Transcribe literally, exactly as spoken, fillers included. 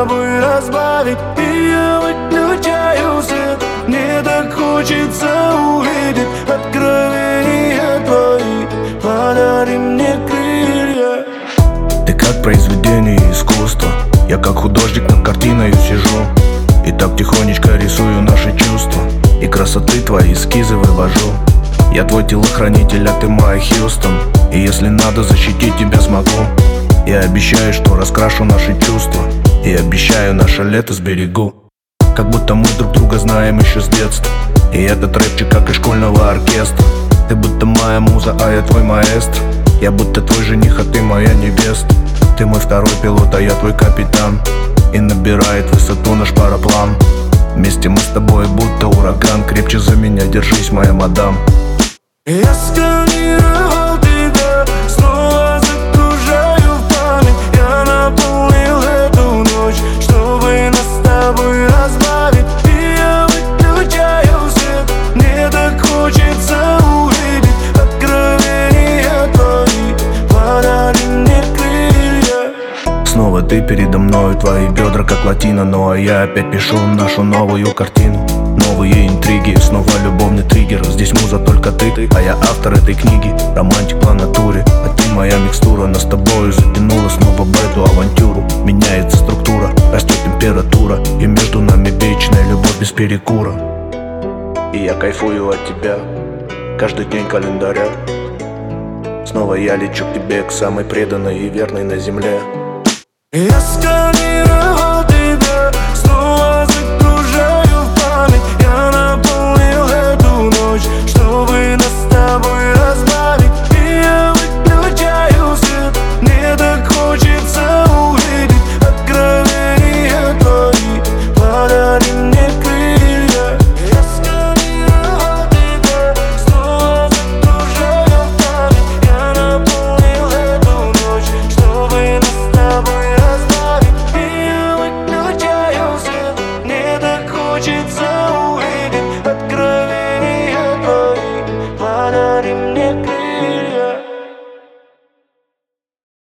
тобой разбавить. И я выключаю свет, мне так хочется увидеть откровения твои. Подари мне крылья. Ты как произведение искусства, я как художник над картиной сижу. И так тихонечко рисую наши чувства, и красоты твои эскизы вывожу. Я твой телохранитель, а ты моя Хьюстон, и если надо, защитить тебя смогу. Я обещаю, что раскрашу наши чувства, и обещаю, наше лето сберегу. Как будто мы друг друга знаем еще с детства, и этот рэпчик как из школьного оркестра. Ты будто моя муза, а я твой маэстро. Я будто твой жених, а ты моя невеста. Ты мой второй пилот, а я твой капитан, и набирает высоту наш параплан. Вместе мы с тобой будто ураган. Крепче за меня держись, моя мадам. Я сканировал тебя, снова загружаю в память. Я наполнил эту ночь, чтобы нас с тобой разбавить. И я выключаю свет, мне так хочется увидеть откровения твои. Подари мне крылья. Снова ты передо мной, твои бедра как латино. Ну а я опять пишу нашу новую картину. Новые интриги, снова любовный триггер. Здесь муза только ты, а я автор этой книги. Романтик по натуре, а ты моя микстура. Нас с тобой затянула снова в эту авантюру. Меняется структура, растет температура, и между нами вечная любовь без перекура. И я кайфую от тебя каждый день календаря. Снова я лечу к тебе, к самой преданной и верной на земле. Я сканировал тебя, снова загружаю в память. Я наполнил эту ночь, чтобы нас